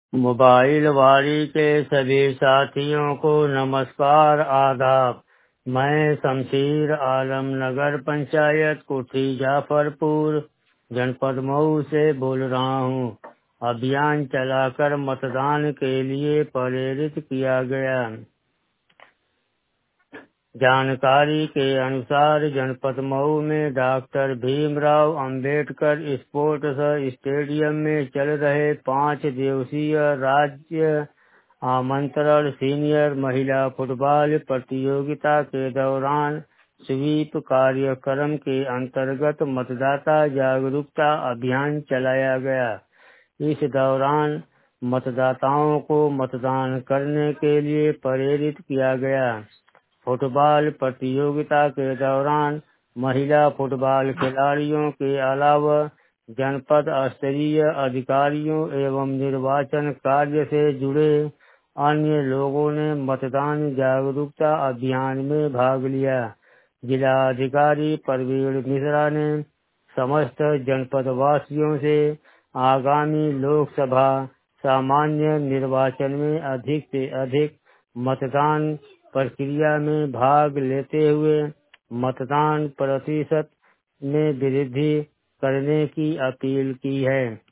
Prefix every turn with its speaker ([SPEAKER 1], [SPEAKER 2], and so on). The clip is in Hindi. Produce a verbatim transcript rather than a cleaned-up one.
[SPEAKER 1] मोबाइल वारी के सभी साथियों को नमस्कार आदाब। मैं शमशीर आलम नगर पंचायत कोठी जाफरपुर जनपद मऊ से बोल रहा हूँ। अभियान चलाकर मतदान के लिए प्रेरित किया गया। जानकारी के अनुसार जनपद मऊ में doctor Bhimrao Ambedkar sports stadium में चल रहे पाँच दिवसीय राज्य आमंत्रण सीनियर महिला फुटबॉल प्रतियोगिता के दौरान स्वीप कार्यक्रम के अंतर्गत मतदाता जागरूकता अभियान चलाया गया। इस दौरान मतदाताओं को मतदान करने के लिए प्रेरित किया गया। फुटबॉल प्रतियोगिता के दौरान महिला फुटबॉल खिलाड़ियों के अलावा जनपद स्तरीय अधिकारियों एवं निर्वाचन कार्य से जुड़े अन्य लोगों ने मतदान जागरूकता अभियान में भाग लिया। जिला अधिकारी प्रवीण मिश्रा ने समस्त जनपद वासियों से आगामी लोकसभा सामान्य निर्वाचन में अधिक से अधिक मतदान प्रक्रिया में भाग लेते हुए मतदान प्रतिशत में वृद्धि करने की अपील की है।